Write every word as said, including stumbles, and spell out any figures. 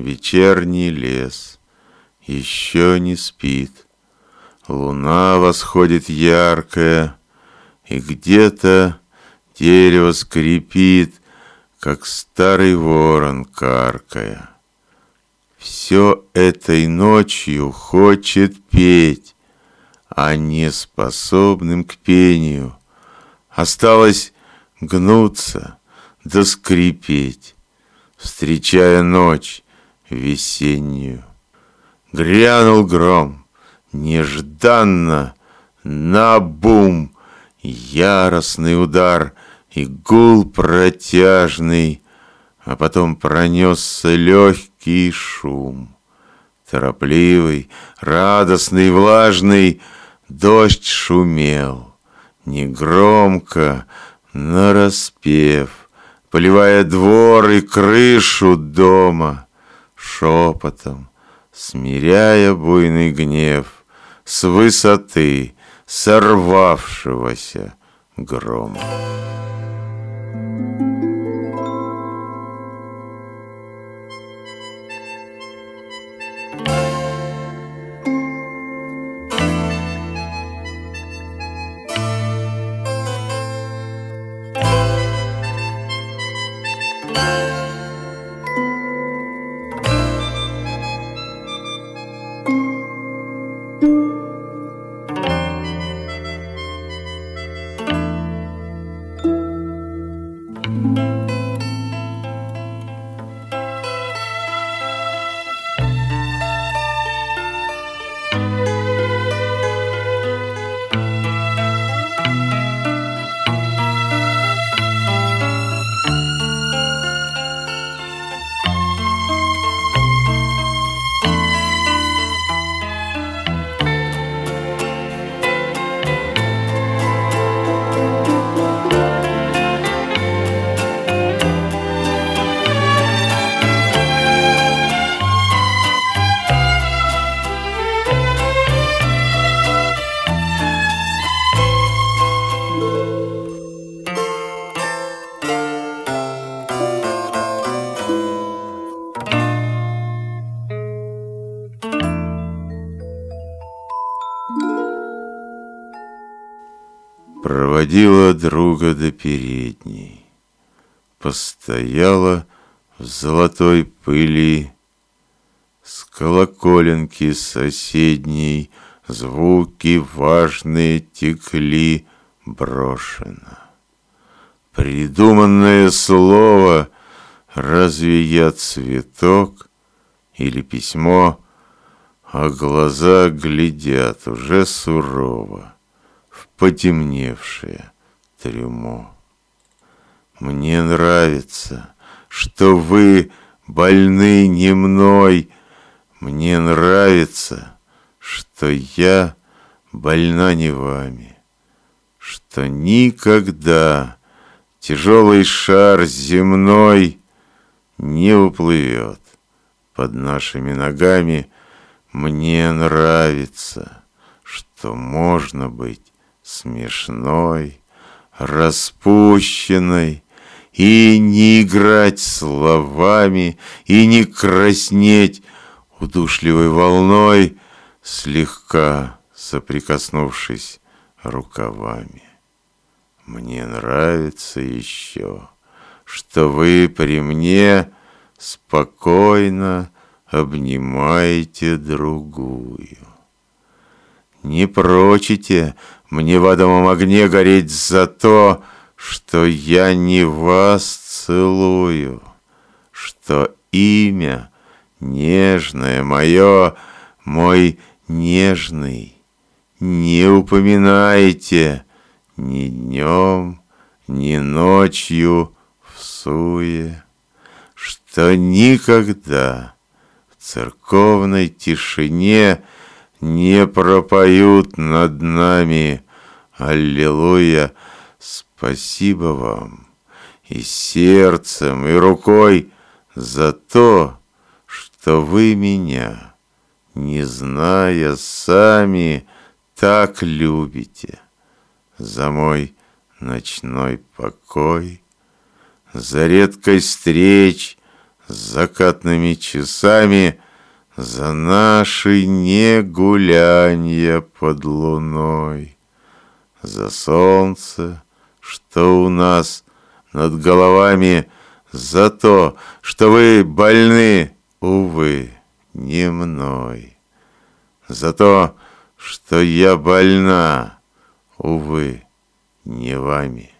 вечерний лес еще не спит. Луна восходит яркая, и где-то дерево скрипит, как старый ворон каркая. Все этой ночью хочет петь, а не способным к пению осталось гнуться да скрипеть, встречая ночь весеннюю. Грянул гром нежданно, набум, яростный удар и гул протяжный, а потом пронесся легкий шум. Торопливый, радостный, влажный дождь шумел, негромко, нараспев, поливая двор и крышу дома, шепотом, смиряя буйный гнев с высоты сорвавшегося грома. Проводила друга до передней, постояла в золотой пыли, с колоколенки соседней звуки важные текли брошено. Придуманное слово, разве я цветок или письмо, а глаза глядят уже сурово в потемневшее трюмо. Мне нравится, что вы больны не мной. Мне нравится, что я больна не вами, что никогда тяжелый шар земной не уплывет под нашими ногами. Мне нравится, что можно быть смешной, распущенной, и не играть словами, и не краснеть удушливой волной, слегка соприкоснувшись рукавами. Мне нравится еще, что вы при мне спокойно обнимаете другую. Не прочите мне в адовом огне гореть за то, что я не вас целую, что имя нежное мое, мой нежный, не упоминайте ни днем, ни ночью всуе, что никогда в церковной тишине не пропоют над нами аллилуйя. Спасибо вам и сердцем, и рукой за то, что вы меня, не зная сами, так любите, за мой ночной покой, за редкость встреч, с закатными часами, за наши негулянья под луной, за солнце, что у нас над головами, за то, что вы больны, увы, не мной, за то, что я больна, увы, не вами.